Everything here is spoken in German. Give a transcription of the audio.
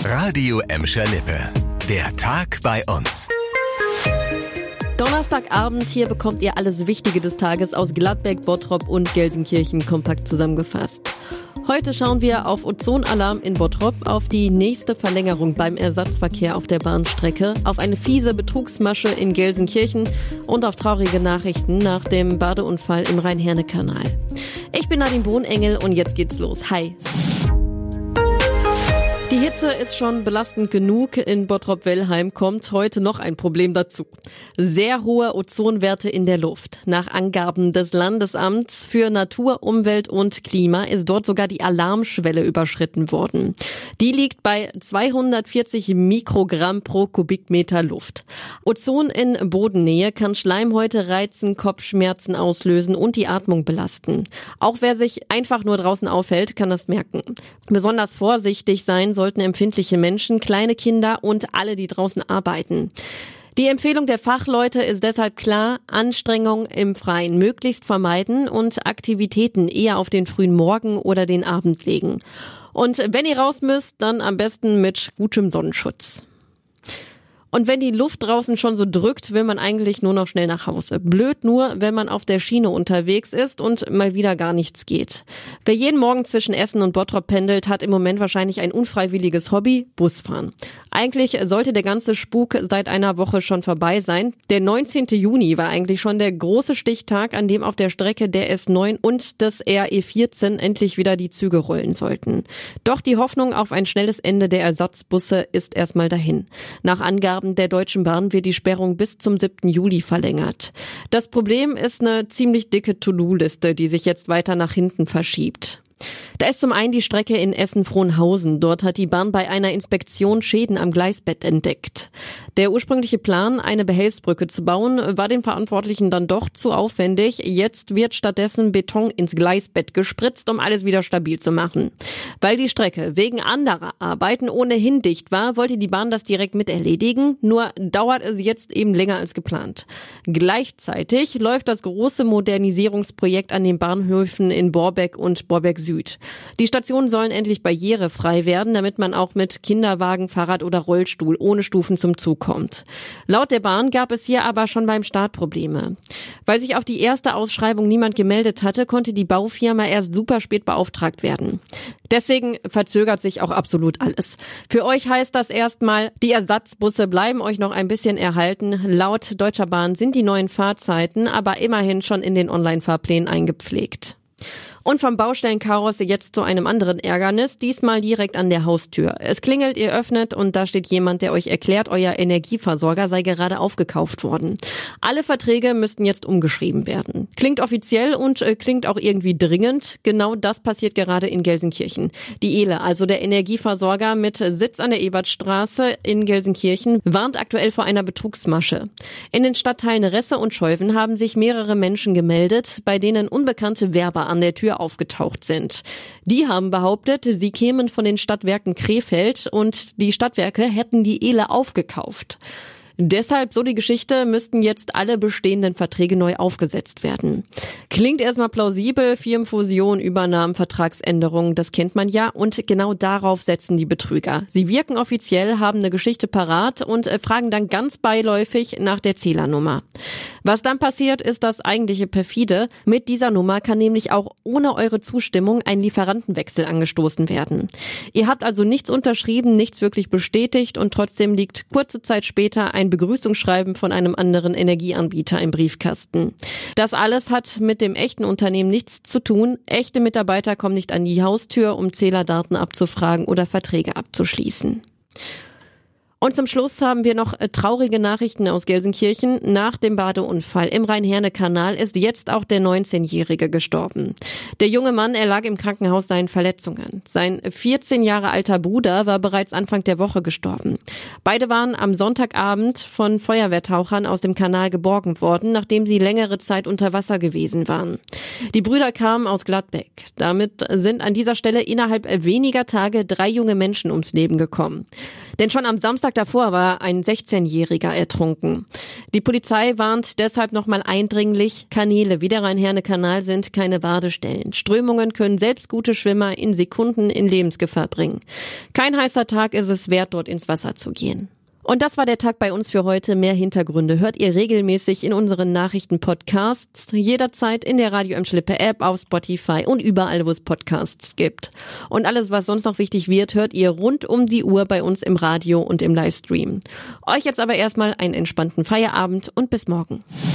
Radio Emscher Lippe. Der Tag bei uns. Donnerstagabend, hier bekommt ihr alles Wichtige des Tages aus Gladbeck, Bottrop und Gelsenkirchen kompakt zusammengefasst. Heute schauen wir auf Ozonalarm in Bottrop, auf die nächste Verlängerung beim Ersatzverkehr auf der Bahnstrecke, auf eine fiese Betrugsmasche in Gelsenkirchen und auf traurige Nachrichten nach dem Badeunfall im Rhein-Herne-Kanal. Ich bin Nadine Bohnengel und jetzt geht's los. Hi! Die Hitze ist schon belastend genug. In Bottrop-Wellheim kommt heute noch ein Problem dazu. Sehr hohe Ozonwerte in der Luft. Nach Angaben des Landesamts für Natur, Umwelt und Klima ist dort sogar die Alarmschwelle überschritten worden. Die liegt bei 240 Mikrogramm pro Kubikmeter Luft. Ozon in Bodennähe kann Schleimhäute reizen, Kopfschmerzen auslösen und die Atmung belasten. Auch wer sich einfach nur draußen aufhält, kann das merken. Besonders vorsichtig sein sollten empfindliche Menschen, kleine Kinder und alle, die draußen arbeiten. Die Empfehlung der Fachleute ist deshalb klar: Anstrengung im Freien möglichst vermeiden und Aktivitäten eher auf den frühen Morgen oder den Abend legen. Und wenn ihr raus müsst, dann am besten mit gutem Sonnenschutz. Und wenn die Luft draußen schon so drückt, will man eigentlich nur noch schnell nach Hause. Blöd nur, wenn man auf der Schiene unterwegs ist und mal wieder gar nichts geht. Wer jeden Morgen zwischen Essen und Bottrop pendelt, hat im Moment wahrscheinlich ein unfreiwilliges Hobby: Busfahren. Eigentlich sollte der ganze Spuk seit einer Woche schon vorbei sein. Der 19. Juni war eigentlich schon der große Stichtag, an dem auf der Strecke der S9 und des RE14 endlich wieder die Züge rollen sollten. Doch die Hoffnung auf ein schnelles Ende der Ersatzbusse ist erstmal dahin. Nach Angaben der Deutschen Bahn wird die Sperrung bis zum 7. Juli verlängert. Das Problem ist eine ziemlich dicke To-Do-Liste, die sich jetzt weiter nach hinten verschiebt. Da ist zum einen die Strecke in Essen-Frohnhausen. Dort hat die Bahn bei einer Inspektion Schäden am Gleisbett entdeckt. Der ursprüngliche Plan, eine Behelfsbrücke zu bauen, war den Verantwortlichen dann doch zu aufwendig. Jetzt wird stattdessen Beton ins Gleisbett gespritzt, um alles wieder stabil zu machen. Weil die Strecke wegen anderer Arbeiten ohnehin dicht war, wollte die Bahn das direkt mit erledigen. Nur dauert es jetzt eben länger als geplant. Gleichzeitig läuft das große Modernisierungsprojekt an den Bahnhöfen in Borbeck und Borbeck Süd. Die Stationen sollen endlich barrierefrei werden, damit man auch mit Kinderwagen, Fahrrad oder Rollstuhl ohne Stufen zum Zug kommt. Laut der Bahn gab es hier aber schon beim Start Probleme. Weil sich auf die erste Ausschreibung niemand gemeldet hatte, konnte die Baufirma erst super spät beauftragt werden. Deswegen verzögert sich auch absolut alles. Für euch heißt das erstmal, die Ersatzbusse bleiben euch noch ein bisschen erhalten. Laut Deutscher Bahn sind die neuen Fahrzeiten aber immerhin schon in den Online-Fahrplänen eingepflegt. Und vom Baustellenchaos jetzt zu einem anderen Ärgernis, diesmal direkt an der Haustür. Es klingelt, ihr öffnet und da steht jemand, der euch erklärt, euer Energieversorger sei gerade aufgekauft worden. Alle Verträge müssten jetzt umgeschrieben werden. Klingt offiziell und klingt auch irgendwie dringend. Genau das passiert gerade in Gelsenkirchen. Die ELE, also der Energieversorger mit Sitz an der Ebertstraße in Gelsenkirchen, warnt aktuell vor einer Betrugsmasche. In den Stadtteilen Resse und Scholven haben sich mehrere Menschen gemeldet, bei denen unbekannte Werber an der Tür aufgetaucht sind. Die haben behauptet, sie kämen von den Stadtwerken Krefeld und die Stadtwerke hätten die ELE aufgekauft. Deshalb, so die Geschichte, müssten jetzt alle bestehenden Verträge neu aufgesetzt werden. Klingt erstmal plausibel: Firmenfusion, Übernahmen, Vertragsänderungen, das kennt man ja, und genau darauf setzen die Betrüger. Sie wirken offiziell, haben eine Geschichte parat und fragen dann ganz beiläufig nach der Zählernummer. Was dann passiert, ist das eigentliche perfide. Mit dieser Nummer kann nämlich auch ohne eure Zustimmung ein Lieferantenwechsel angestoßen werden. Ihr habt also nichts unterschrieben, nichts wirklich bestätigt und trotzdem liegt kurze Zeit später ein Begrüßungsschreiben von einem anderen Energieanbieter im Briefkasten. Das alles hat mit dem echten Unternehmen nichts zu tun. Echte Mitarbeiter kommen nicht an die Haustür, um Zählerdaten abzufragen oder Verträge abzuschließen. Und zum Schluss haben wir noch traurige Nachrichten aus Gelsenkirchen. Nach dem Badeunfall im Rhein-Herne-Kanal ist jetzt auch der 19-Jährige gestorben. Der junge Mann erlag im Krankenhaus seinen Verletzungen. Sein 14 Jahre alter Bruder war bereits Anfang der Woche gestorben. Beide waren am Sonntagabend von Feuerwehrtauchern aus dem Kanal geborgen worden, nachdem sie längere Zeit unter Wasser gewesen waren. Die Brüder kamen aus Gladbeck. Damit sind an dieser Stelle innerhalb weniger Tage 3 junge Menschen ums Leben gekommen. Denn schon am Samstag davor war ein 16-Jähriger ertrunken. Die Polizei warnt deshalb nochmal eindringlich, Kanäle wie der Rhein-Herne-Kanal sind keine Badestellen. Strömungen können selbst gute Schwimmer in Sekunden in Lebensgefahr bringen. Kein heißer Tag ist es wert, dort ins Wasser zu gehen. Und das war der Tag bei uns für heute. Mehr Hintergründe hört ihr regelmäßig in unseren Nachrichten-Podcasts, jederzeit in der Radio Emscher-Lippe App, auf Spotify und überall, wo es Podcasts gibt. Und alles, was sonst noch wichtig wird, hört ihr rund um die Uhr bei uns im Radio und im Livestream. Euch jetzt aber erstmal einen entspannten Feierabend und bis morgen.